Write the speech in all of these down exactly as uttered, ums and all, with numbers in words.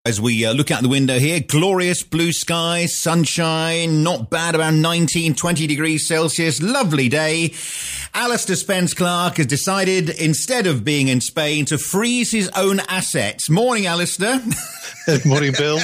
As we uh, look out the window here, glorious blue skies, sunshine, not bad, around nineteen, twenty degrees Celsius, lovely day. Alistair Spence-Clark has decided, instead of being in Spain, to freeze his own assets. Morning, Alistair. Good morning, Bill.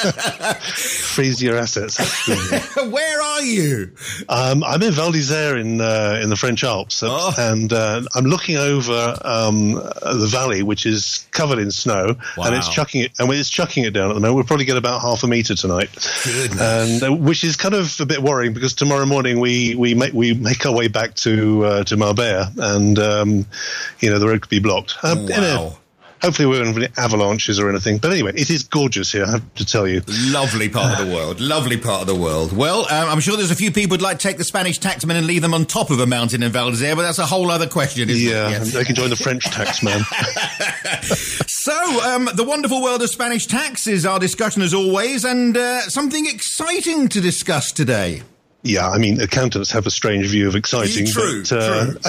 Freeze your assets. Where are you? Um, I'm in Val d'Isère in uh, in the French Alps, Oh. and uh, I'm looking over um, the valley, which is covered in snow, Wow. and it's chucking it, and it's chucking it down at the moment. We'll probably get about half a metre tonight, Goodness. and uh, which is kind of a bit worrying because tomorrow morning we we make we make our way back to uh, to Marbella, and um, you know the road could be blocked. Um, you know, Wow. Hopefully we won't have any avalanches or anything. But anyway, it is gorgeous here, I have to tell you. Lovely part of the world. Lovely part of the world. Well, um, I'm sure there's a few people who'd like to take the Spanish taxman and leave them on top of a mountain in Val d'Isère, but that's a whole other question, isn't Yeah, it? Yes. they can join the French taxman. So, um, the wonderful world of Spanish tax is our discussion as always, and uh, something exciting to discuss today. Yeah, I mean, accountants have a strange view of exciting. True, but, uh, true.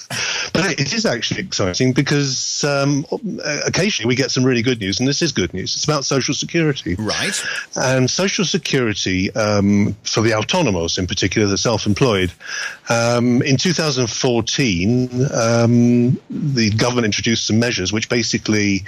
But it is actually exciting because um, occasionally we get some really good news, and this is good news. It's about Social Security. Right. And Social Security, um, for the autonomos in particular, the self-employed, um, in two thousand fourteen, um, the government introduced some measures which basically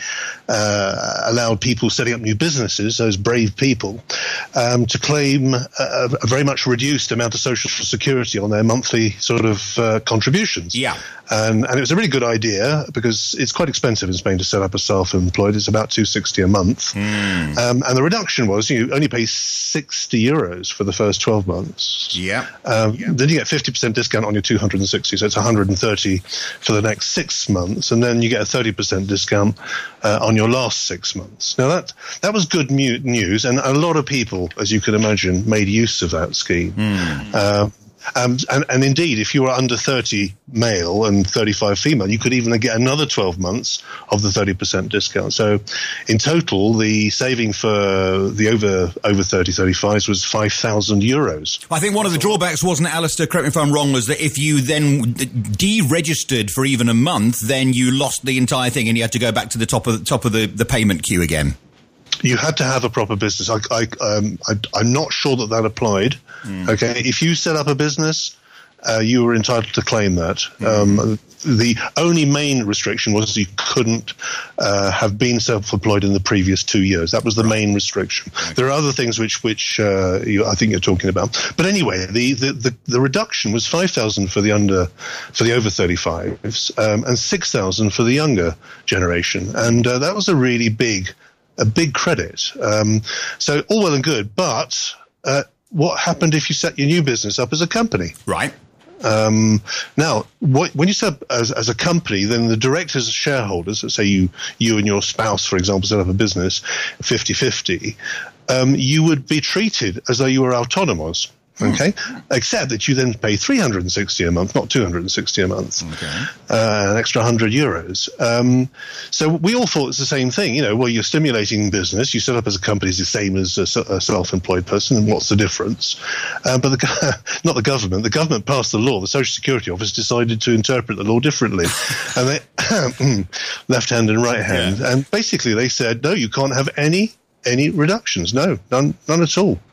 uh, allowed people setting up new businesses, those brave people, um, to claim a, a very much reduced amount of Social Security on their monthly sort of uh, contributions. Yeah. Um, and it was a really good idea because it's quite expensive in Spain to set up a self-employed. It's about two hundred sixty a month. Mm. Um, and the reduction was you only pay sixty euros for the first twelve months. Yeah. Um, yeah. Then you get fifty percent discount on your two hundred sixty, so it's one hundred thirty for the next six months. And then you get a thirty percent discount uh, on your last six months. Now, that that was good mu- news, and a lot of people, as you can imagine, made use of that scheme. Mm. Uh, Um, and, and indeed, if you were under thirty male and thirty-five female, you could even get another twelve months of the thirty percent discount. So in total, the saving for the over over thirty, thirty-fives was five thousand euros. I think one of the drawbacks, wasn't it, Alistair, correct me if I'm wrong, was that if you then deregistered for even a month, then you lost the entire thing and you had to go back to the top of the, top of the, the payment queue again. You had to have a proper business. I, I, um, I, I'm not sure that that applied. Mm. Okay, if you set up a business, uh, you were entitled to claim that. Mm. Um, the only main restriction was you couldn't uh, have been self-employed in the previous two years. That was the main restriction. Okay. There are other things which, which uh, you, I think you're talking about. But anyway, the the, the, the reduction was five thousand for the under, for the over thirty-fives, um, and six thousand for the younger generation, and uh, that was a really big. A big credit. Um, so all well and good, but uh, what happened if you set your new business up as a company? Right. Um, now, what, when you set up as, as a company, then the directors and shareholders, let's say you, you and your spouse, for example, set up a business fifty-fifty, um, you would be treated as though you were autonomous. Okay, except that you then pay three hundred sixty a month, not two hundred sixty a month, okay. uh, an extra one hundred euros. Um, so we all thought it's the same thing. You know, well, you're stimulating business. You set up as a company is the same as a, a self-employed person, and what's the difference? Uh, but the, not the government. The government passed the law. The Social Security Office decided to interpret the law differently, and they left hand and right hand. Yeah. And basically, they said, no, you can't have any any reductions. No, none, none at all.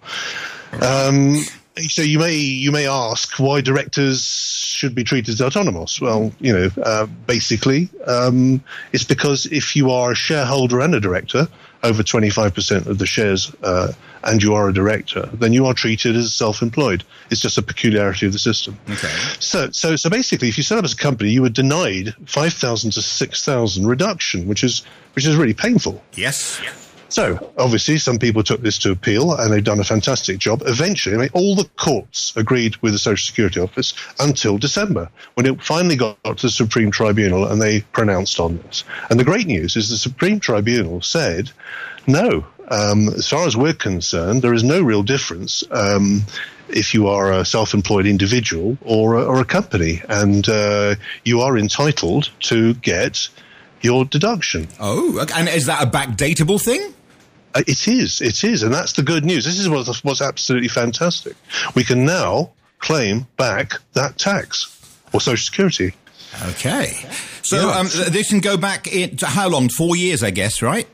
Um, So you may you may ask why directors should be treated as autonomous. Well, you know, uh, basically, um, it's because if you are a shareholder and a director, over twenty-five percent of the shares, uh, and you are a director, then you are treated as self-employed. It's just a peculiarity of the system. Okay. So, so, so basically, if you set up as a company, you were denied five thousand to six thousand reduction, which is which is really painful. Yes. So, obviously, some people took this to appeal, and they've done a fantastic job. Eventually, I mean, all the courts agreed with the Social Security Office until December, when it finally got to the Supreme Tribunal, and they pronounced on this. And the great news is the Supreme Tribunal said, no, um, as far as we're concerned, there is no real difference um, if you are a self-employed individual or a, or a company, and uh, you are entitled to get your deduction. Oh, and is that a backdatable thing? Uh, it is, it is, and that's the good news. This is what's, what's absolutely fantastic. We can now claim back that tax or Social Security. Okay. So yeah. um, this can go back in, to how long? Four years, I guess, right?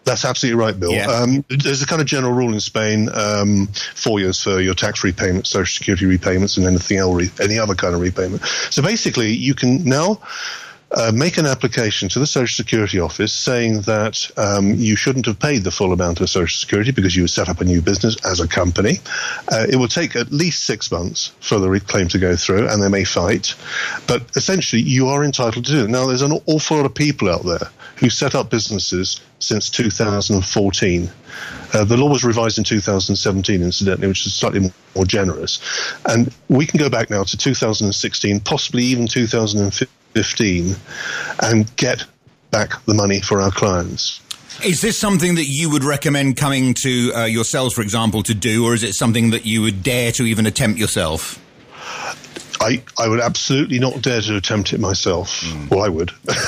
That's absolutely right, Bill. Yeah. Um, there's a kind of general rule in Spain, um, four years for your tax repayments, social security repayments, and anything else, any other kind of repayment. So basically, you can now uh, make an application to the Social Security office saying that um, you shouldn't have paid the full amount of Social Security because you set up a new business as a company. Uh, it will take at least six months for the claim to go through, and they may fight. But essentially, you are entitled to do it. Now, there's an awful lot of people out there who set up businesses since two thousand fourteen. Uh, the law was revised in two thousand seventeen, incidentally, which is slightly more generous. And we can go back now to two thousand sixteen, possibly even two thousand fifteen, and get back the money for our clients. Is this something that you would recommend coming to uh, yourselves, for example, to do, or is it something that you would dare to even attempt yourself? I, I would absolutely not dare to attempt it myself. Mm. Well, I would.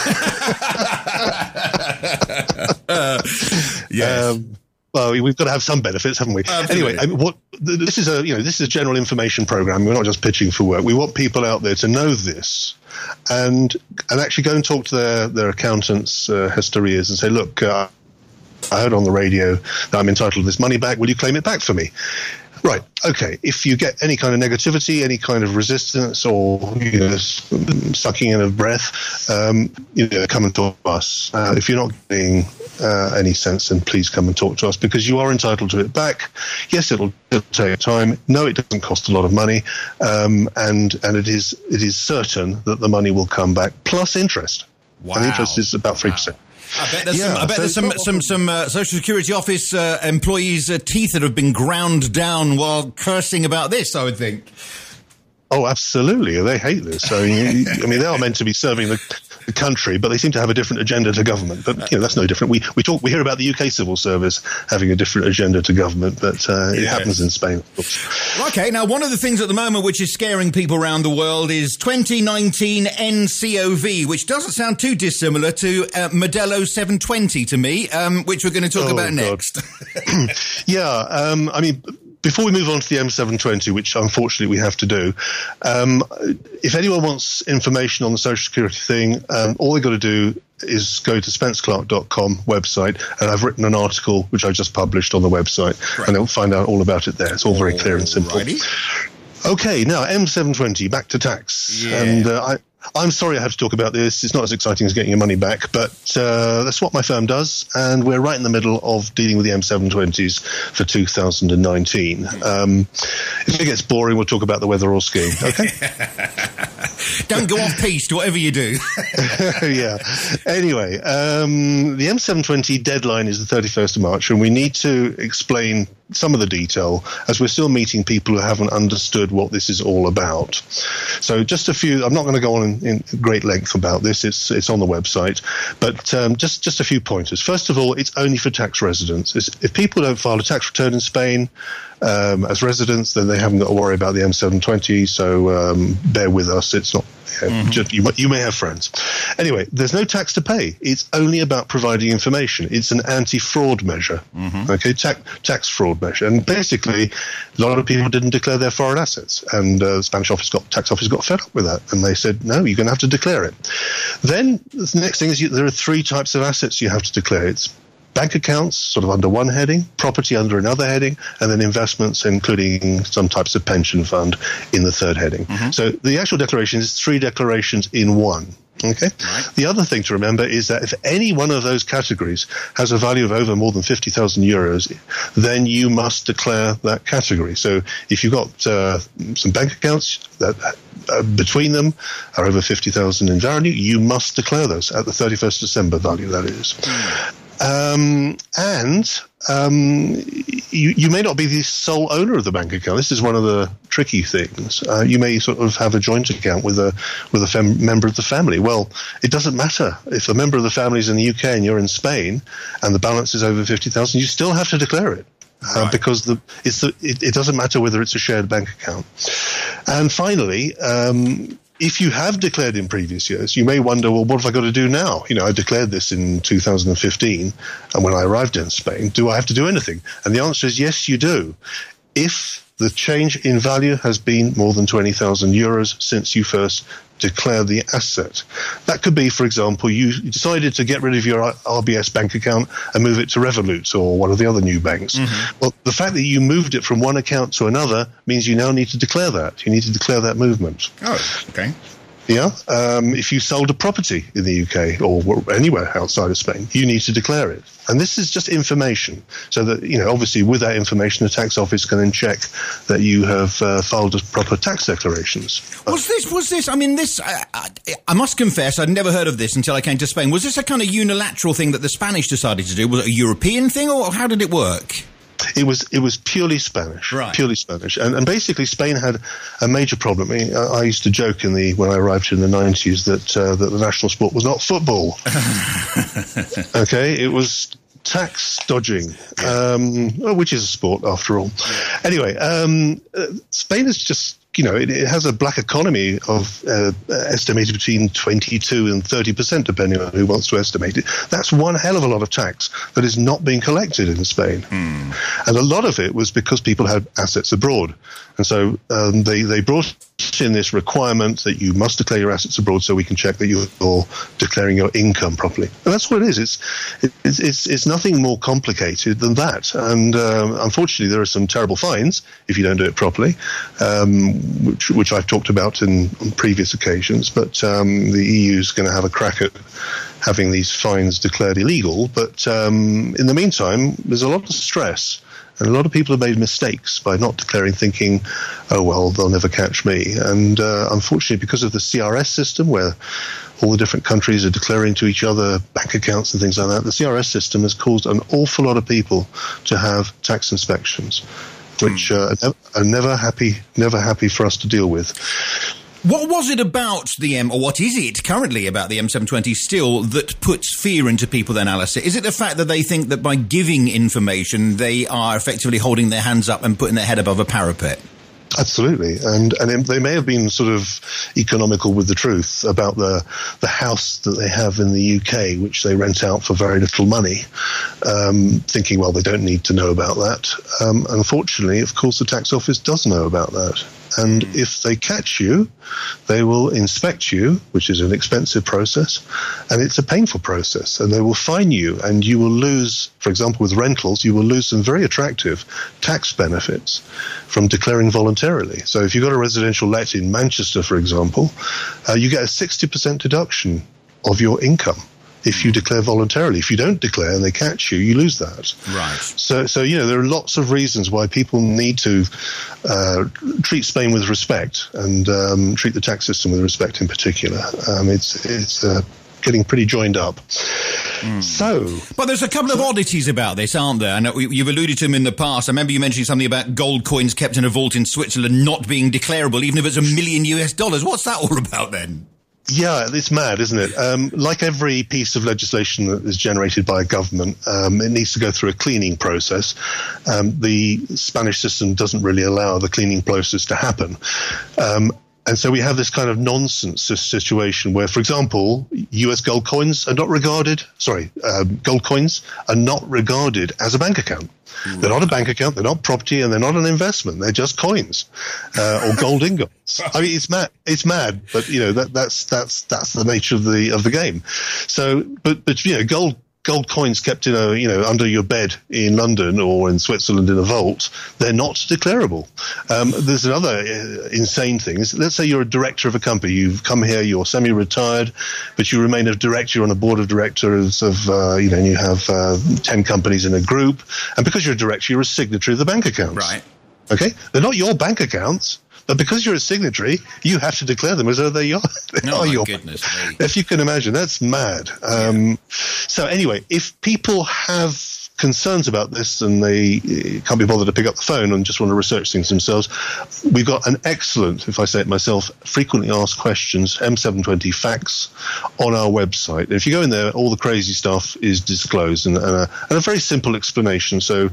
uh, yes. Um, well, we've got to have some benefits, haven't we? Absolutely. Anyway, I mean, what this is a you know this is a general information program. We're not just pitching for work. We want people out there to know this, and and actually go and talk to their their accountants, uh, Hesterias, and say, look, uh, I heard on the radio that I'm entitled to this money back. Will you claim it back for me? Right. Okay. If you get any kind of negativity, any kind of resistance, or you know, sucking in of breath, um, you know, come and talk to us. Uh, if you're not getting uh, any sense, then please come and talk to us, because you are entitled to it back. Yes, it'll, it'll take time. No, it doesn't cost a lot of money, um, and and it is it is certain that the money will come back plus interest. Wow. And interest is about three wow. percent. I bet there's yeah, some, I bet so there's some, some, some uh, Social Security Office uh, employees' uh, teeth that have been ground down while cursing about this, I would think. Oh, absolutely. They hate this. I mean, I mean, they are meant to be serving the, the country, but they seem to have a different agenda to government. But, you know, that's no different. We we talk, we hear about the U K civil service having a different agenda to government, but uh, it yes. happens in Spain. Okay, now, one of the things at the moment which is scaring people around the world is twenty nineteen N C O V, which doesn't sound too dissimilar to uh, Modelo seven twenty to me, um, which we're going to talk oh, about God. next. yeah, um, I mean... Before we move on to the M seven twenty, which unfortunately we have to do, um, if anyone wants information on the Social Security thing, um, all they've got to do is go to spence clark dot com website, and I've written an article which I just published on the website, right. and they'll find out all about it there. It's all very clear and simple. Alrighty. Okay, now M seven twenty, back to tax. Yeah. And uh, I... I'm sorry I have to talk about this. It's not as exciting as getting your money back, but uh, that's what my firm does, and we're right in the middle of dealing with the M seven twenties for two thousand nineteen. Um, if it gets boring, we'll talk about the weather or skiing, okay? Don't go off piste, whatever you do. yeah. Anyway, um, the M seven twenty deadline is the thirty-first of March, and we need to explain some of the detail, as we're still meeting people who haven't understood what this is all about. So just a few, I'm not going to go on in, in great length about this, it's it's on the website, but um, just, just a few pointers. First of all, it's only for tax residents. It's, if people don't file a tax return in Spain um, as residents, then they haven't got to worry about the M seven twenty, so um, bear with us. It's not, you know, mm-hmm. just, you, you may have friends. Anyway, there's no tax to pay. It's only about providing information. It's an anti-fraud measure, mm-hmm. okay, Ta- tax fraud measure. And basically, a lot of people didn't declare their foreign assets, and uh, the Spanish office got, tax office got fed up with that, and they said, no, you're going to have to declare it. Then the next thing is you, there are three types of assets you have to declare. It's bank accounts, sort of under one heading, property under another heading, and then investments, including some types of pension fund, in the third heading. Mm-hmm. So the actual declaration is three declarations in one. Okay. Right. The other thing to remember is that if any one of those categories has a value of over more than fifty thousand euros, then you must declare that category. So if you've got uh, some bank accounts that uh, between them are over fifty thousand in value, you must declare those at the thirty-first of December value, that is. Mm. Um, and um, you, you may not be the sole owner of the bank account. This is one of the tricky things. Uh, you may sort of have a joint account with a with a fem- member of the family. Well, it doesn't matter if a member of the family is in the U K and you're in Spain, and the balance is over fifty thousand. You still have to declare it. Uh, right. Because the, it's the, it, it doesn't matter whether it's a shared bank account. And finally, um, if you have declared in previous years, you may wonder, well, what have I got to do now? You know, I declared this in two thousand fifteen, and when I arrived in Spain, do I have to do anything? And the answer is yes, you do. If the change in value has been more than twenty thousand euros since you first declared the asset. That could be, for example, you decided to get rid of your R B S bank account and move it to Revolut or one of the other new banks. Mm-hmm. Well, the fact that you moved it from one account to another means you now need to declare that. You need to declare that movement. Oh, okay. Yeah. Um, if you sold a property in the U K or anywhere outside of Spain, you need to declare it. And this is just information. So that, you know, obviously with that information, the tax office can then check that you have uh, filed proper tax declarations. Was this, was this, I mean, this, I, I, I must confess, I'd never heard of this until I came to Spain. Was this a kind of unilateral thing that the Spanish decided to do? Was it a European thing, or how did it work? It was it was purely Spanish, right. purely Spanish, and and basically Spain had a major problem. I, I used to joke in the when I arrived in the nineties that uh, that the national sport was not football. Okay, it was tax dodging, um, which is a sport after all. Anyway, um, uh, Spain is just. You know, it, it has a black economy of uh, estimated between twenty-two and thirty percent, depending on who wants to estimate it. That's one hell of a lot of tax that is not being collected in Spain. Hmm. And a lot of it was because people had assets abroad. And so um, they, they brought in this requirement that you must declare your assets abroad so we can check that you're declaring your income properly. And that's what it is. It's it's it's, it's nothing more complicated than that. And um, unfortunately, there are some terrible fines if you don't do it properly. Um, Which, which I've talked about in on previous occasions, but um, the E U is going to have a crack at having these fines declared illegal. But um, in the meantime, there's a lot of stress, and a lot of people have made mistakes by not declaring, thinking, oh, well, they'll never catch me. And uh, unfortunately, because of the C R S system, where all the different countries are declaring to each other bank accounts and things like that, the C R S system has caused an awful lot of people to have tax inspections, which uh, are never happy, never happy for us to deal with. What was it about the M, or what is it currently about the M seven twenty still that puts fear into people then, Alistair? Is it the fact that they think that by giving information, they are effectively holding their hands up and putting their head above a parapet? Absolutely, and and they may have been sort of economical with the truth about the the house that they have in the U K, which they rent out for very little money, um, thinking, well, they don't need to know about that. Um, unfortunately, of course, the tax office does know about that. And if they catch you, they will inspect you, which is an expensive process, and it's a painful process, and they will fine you, and you will lose, for example, with rentals, you will lose some very attractive tax benefits from declaring voluntarily. So if you've got a residential let in Manchester, for example, uh, you get a sixty percent deduction of your income if you declare voluntarily. If you don't declare and they catch you, you lose that. Right. So, so you know, there are lots of reasons why people need to uh, treat Spain with respect and um, treat the tax system with respect in particular. Um, it's it's uh, getting pretty joined up. Mm. So, but there's a couple of oddities about this, aren't there? And you've alluded to them in the past. I remember you mentioning something about gold coins kept in a vault in Switzerland not being declarable, even if it's a million U S dollars. What's that all about then? Yeah, it's mad, isn't it? Um, like every piece of legislation that is generated by a government, um, it needs to go through a cleaning process. Um, the Spanish system doesn't really allow the cleaning process to happen. Um, And so we have this kind of nonsense situation where, for example, U S gold coins are not regarded, sorry, um, gold coins are not regarded as a bank account. Right. They're not a bank account, they're not property, and they're not an investment. They're just coins uh, or gold ingots. I mean, it's mad. It's mad, but you know that that's that's that's the nature of the of the game. So, but but you know, gold. Gold coins kept in a, you know, under your bed in London or in Switzerland in a vault, they're not declarable. Um, there's another uh, insane thing. Let's say you're a director of a company. You've come here, you're semi-retired, but you remain a director on a board of directors of, uh, you know, and you have uh, ten companies in a group. And because you're a director, you're a signatory of the bank accounts. Right. Okay? They're not your bank accounts. But because you're a signatory, you have to declare them as though they are, they no, are my your. Goodness me. If you can imagine, that's mad. Um, yeah. So anyway, if people have concerns about this and they can't be bothered to pick up the phone and just want to research things themselves, we've got an excellent, if I say it myself, frequently asked questions, M seven twenty facts, on our website. And if you go in there, all the crazy stuff is disclosed and, and, a, and a very simple explanation. So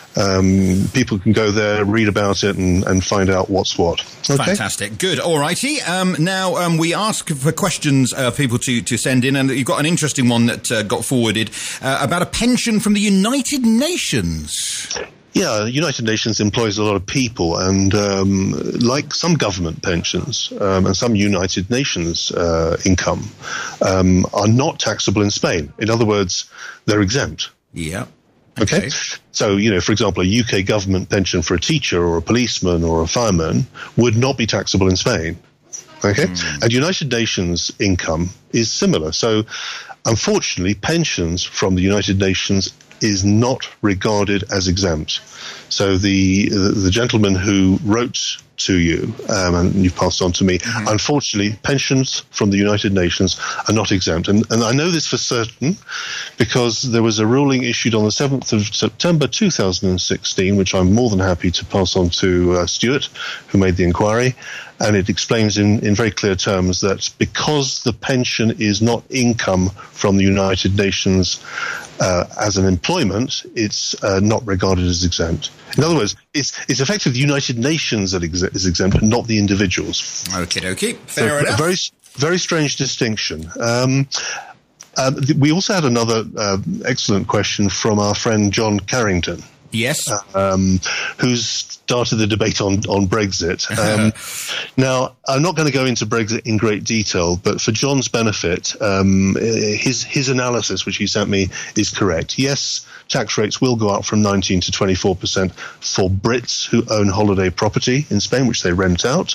um, people can go there, read about it, and, and find out what's what. Okay? Fantastic. Good. All righty. Um, now, um, we ask for questions uh, for people to, to send in, and you've got an interesting one that uh, got forwarded uh, about a pension from the United Nations. Yeah, United Nations employs a lot of people, and um, like some government pensions um, and some United Nations uh, income um, are not taxable in Spain. In other words, they're exempt. Yeah. Okay. okay. So, you know, for example, a U K government pension for a teacher or a policeman or a fireman would not be taxable in Spain. Okay. Mm. And United Nations income is similar. So, unfortunately, pensions from the United Nations is not regarded as exempt. So the the, the gentleman who wrote to you, um, and you passed on to me, mm-hmm. unfortunately, pensions from the United Nations are not exempt. And, and I know this for certain because there was a ruling issued on the seventh of September two thousand sixteen, which I'm more than happy to pass on to uh, Stuart, who made the inquiry. And it explains in, in very clear terms that because the pension is not income from the United Nations uh, as an employment, it's uh, not regarded as exempt. In other words, it's it's effectively the United Nations that ex- is exempt, not the individuals. Okie dokie, fair so enough. A very, very strange distinction. Um, uh, th- we also had another uh, excellent question from our friend John Carrington. Yes. Um, who's started the debate on, on Brexit. Um, now, I'm not going to go into Brexit in great detail, but for John's benefit, um, his his analysis, which he sent me, is correct. Yes, tax rates will go up from nineteen to twenty-four percent for Brits who own holiday property in Spain, which they rent out.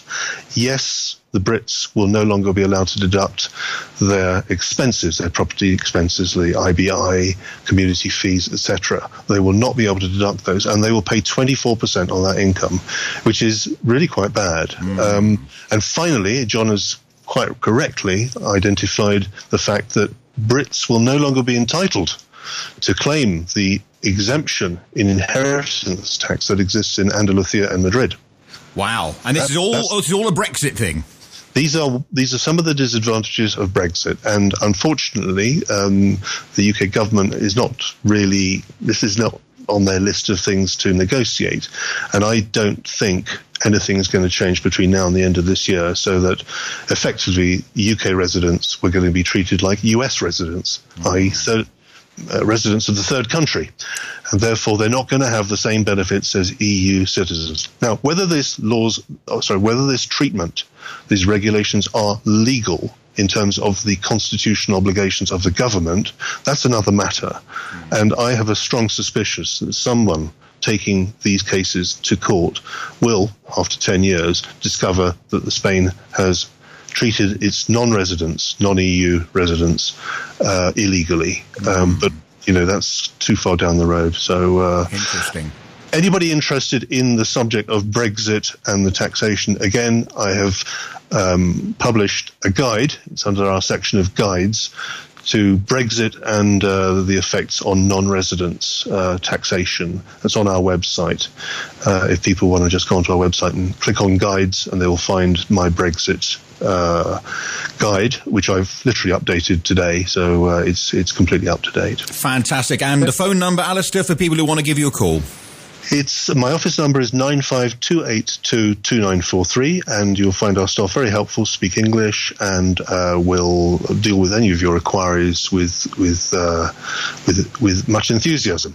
Yes, the Brits will no longer be allowed to deduct their expenses, their property expenses, the I B I, community fees, et cetera. They will not be able to deduct those, and they will pay twenty-four percent on that income, which is really quite bad. Mm. Um, and finally, John has quite correctly identified the fact that Brits will no longer be entitled to claim the exemption in inheritance tax that exists in Andalusia and Madrid. Wow. And this that, is all this is all a Brexit thing. These are these are some of the disadvantages of Brexit, and unfortunately, um, the U K government is not really. This is not on their list of things to negotiate, and I don't think anything is going to change between now and the end of this year, so that effectively U K residents were going to be treated like U S residents, mm. that is, third, uh, residents of the third country, and therefore they're not going to have the same benefits as E U citizens. Now, whether this laws, oh, sorry, whether this treatment, these regulations are legal in terms of the constitutional obligations of the government, that's another matter. Mm. And I have a strong suspicion that someone taking these cases to court will, after ten years, discover that the Spain has treated its non-residents, non-E U residents, uh, illegally. Mm. Um, but, you know, that's too far down the road. So, uh, interesting. Anybody interested in the subject of Brexit and the taxation, again, I have um, published a guide. It's under our section of guides to Brexit and uh, the effects on non-residents uh, taxation. That's on our website. Uh, if people want to just go onto our website and click on guides, and they will find my Brexit uh, guide, which I've literally updated today. So uh, it's it's completely up to date. Fantastic. And the phone number, Alistair, for people who want to give you a call? It's my office number is nine five two eight two two nine four three, and you'll find our staff very helpful, speak English, and uh, will deal with any of your inquiries with with uh, with with much enthusiasm.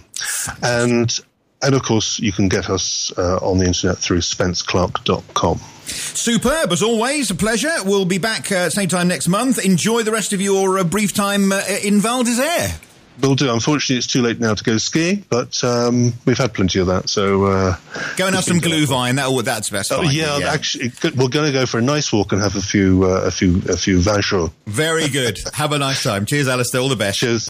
And and of course, you can get us uh, on the internet through spence clark dot com. Superb, as always, a pleasure. We'll be back uh, same time next month. Enjoy the rest of your uh, brief time uh, in Val d'Isere. Will do. Unfortunately, it's too late now to go skiing, but um, we've had plenty of that. So uh, go and have some glühwein. That, that's best. Oh, yeah, yeah, actually, we're going to go for a nice walk and have a few, uh, a few, a few vin chaud. Very good. Have a nice time. Cheers, Alistair. All the best. Cheers.